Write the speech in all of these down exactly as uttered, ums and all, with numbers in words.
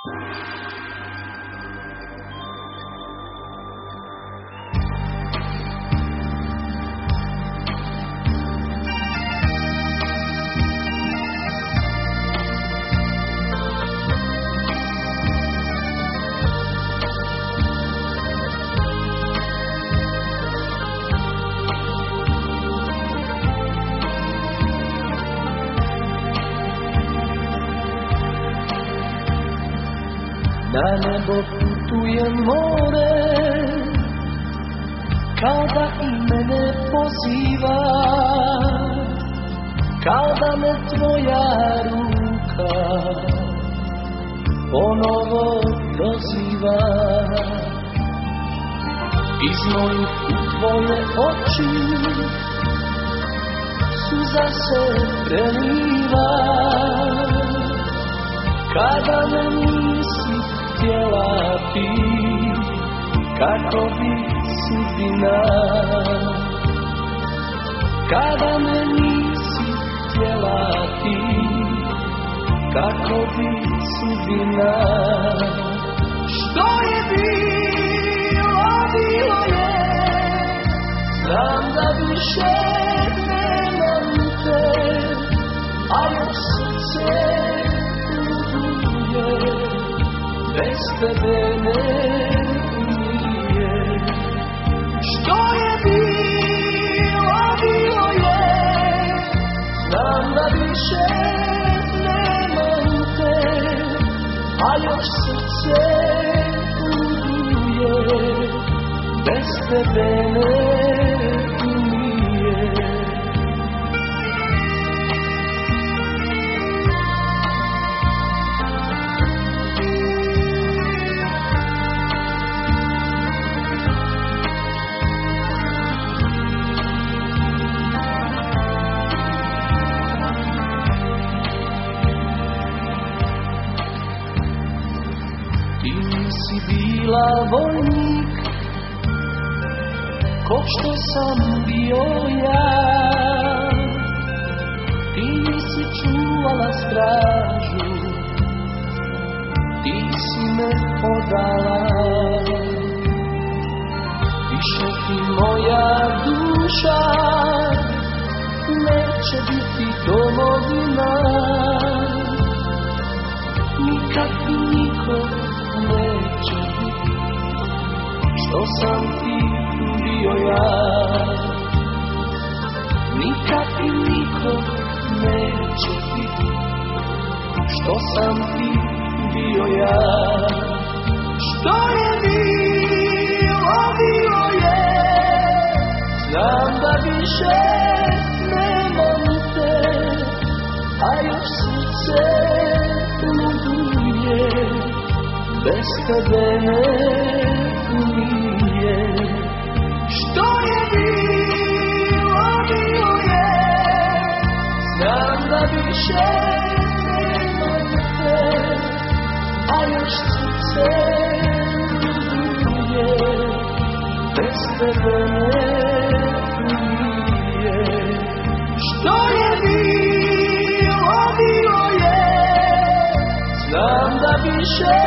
Na nebo putuje more, kada i mene poziva, kada me tvoja ruka ponovo doziva. Iz mojih u tvoje oči suza se preliva, kada me nisi htjela ti, kako bi sudbina. Kada me nisi htjela ti, kako bi sudbina. Što je bilo, bilo je, znam da više nemam te, a još srce bez tebe ne umije. Što je bilo, bilo je, znam da više nemam te, a još srce uduje, bez tebe ne umije. Bila vojnik, ko što sam bio ja, ti si čuvala stražu, ti si me podala. Više ti moja duša neće biti domovina, nikad i nikog neće biti, što sam ti bio ja. Nikad i nikog neće biti, što sam ti bio ja. Što je bilo, bilo je, znam da više nemam te, a još srce luduje, bez tebe ne umije. Što je bilo, bilo je, znam da više nemam te, a još srce luduje, bez tebe ne umije. Što je bilo, bilo je, znam da više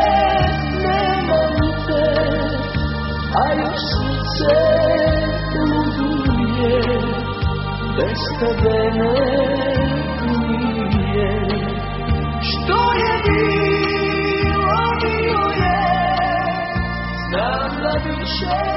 a još srce luduje, bez tebe ne umije. Što je bilo, bilo je, znam da više